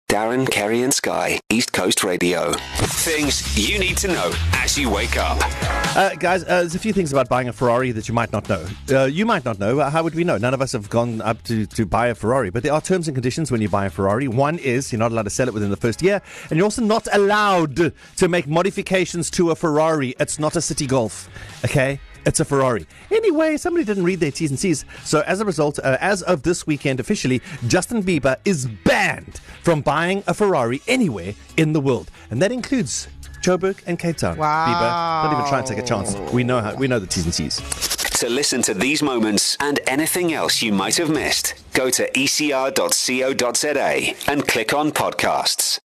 Darren, Kerry and Sky, East Coast Radio. Things you need to know as you wake up. Guys, there's a few things about buying a Ferrari that you might not know. You might not know. How would we know? None of us have gone up to buy a Ferrari. But there are terms and conditions when you buy a Ferrari. One is you're not allowed to sell it within the first year. And you're also not allowed to make modifications to a Ferrari. It's not a City Golf. Okay? It's a Ferrari. Anyway, somebody didn't read their T's and C's. So as a result, as of this weekend officially, Justin Bieber is banned from buying a Ferrari anywhere in the world. And that includes Joburg and Cape Town. Wow. Bieber, don't even try and take a chance. We know the T's and C's. To listen to these moments and anything else you might have missed, go to ecr.co.za and click on podcasts.